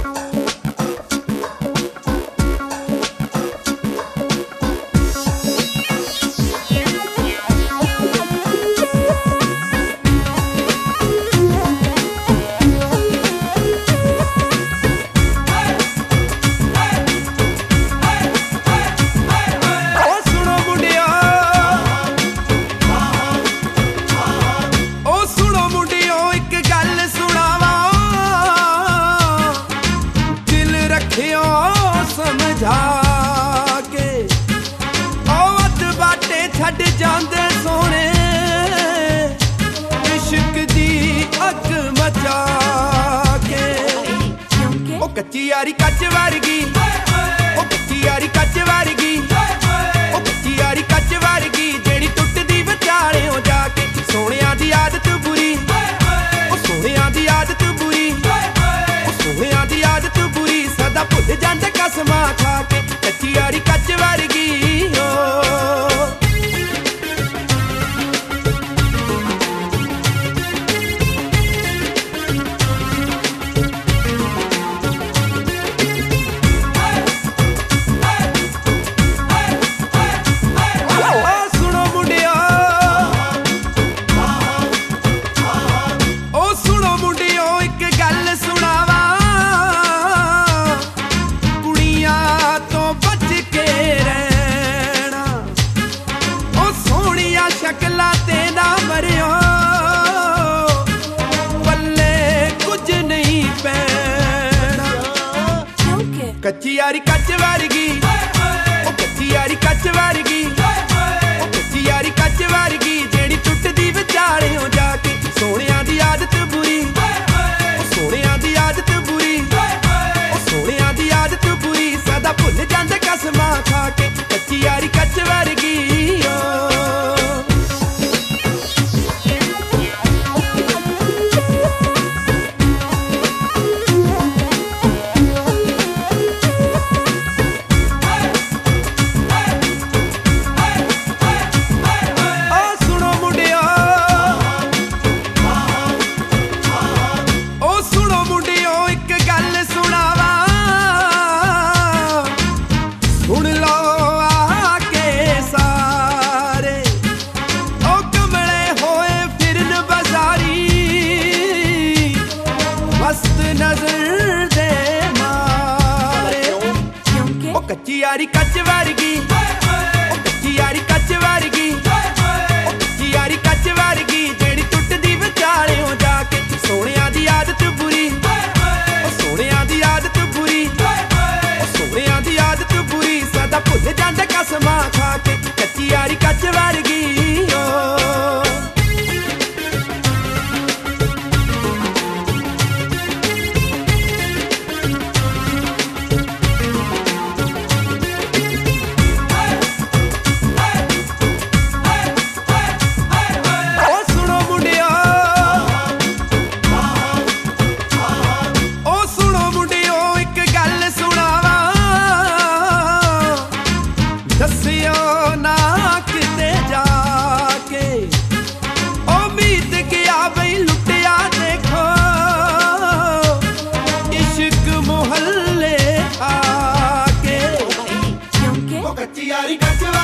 छड़ जांदे सोने इश्क दी अग मचा के ओ कच्ची यारी कच वर्गी ओ कच्ची यारी कच वर्गी ओ कच्ची यारी कच वर्गी जेड़ी टुटदी विचाले हो जाके सोहणियां दी आदत बुरी ओ सोहणियां दी आदत बुरी ओ सोहणियां दी आदत बुरी सदा भुल जांदे कसमां खा के कच्ची यारी कच वर्गी कच्ची यारी कच वर्गी ओ कच्ची यारी कच वर्गी ओ कच्ची यारी कच वर्गी जेड़ी टुटदी विचाले हो जाके सोहणियां दी आदत बुरी ओ सोहणियां दी आदत बुरी ओ सोहणियां दी आदत बुरी सदा भुल जांदे कसमां खा के कच्ची यारी कच वर्गी कच्ची यारी कच वर्गी ओ कच्ची यारी कच वर्गी ओ कच्ची यारी कच वर्गी जेड़ी टुटदी विचाले हो जाके सोहणियां दी आदत बुरी ओ सोहणियां दी आदत बुरी ओ सोहणियां दी आदत बुरी सदा भुल जांदे कसमां खा के कच्ची यारी कच वर्गी कच्ची यारी कच